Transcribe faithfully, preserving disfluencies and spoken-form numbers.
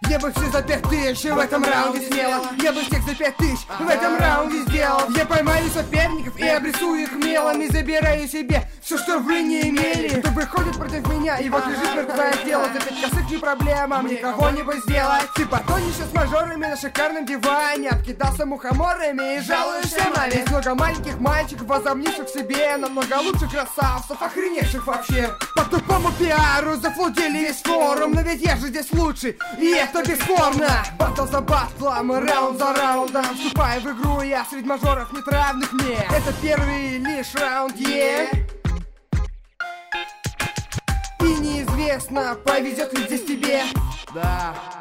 Я бы все за пять тысяч в этом раунде смело. Я бы всех за пять тысяч в этом раунде сделал. Я поймаю соперников и обрисую их мелом. И забираю себе все, что вы не имели. Кто выходит против меня, и вот лежит мертвое тело. За пять косых не проблема, мне кого-нибудь сделать. Ты потонешь с мажорами на шикарном диване. Обкидался мухоморами и жалуешься на весь. Много маленьких мальчиков, возомнивших в себе намного лучше красавцев, охреневших вообще. По тупому пиару зафлудили весь форум. Но ведь я же здесь лучший, и это бесспорно. Батл за батлом, раунд за раундом. Вступая в игру я среди мажоров нет равных мне. Это первый лишь раунд, е yeah. И неизвестно, повезет ли здесь тебе. Да.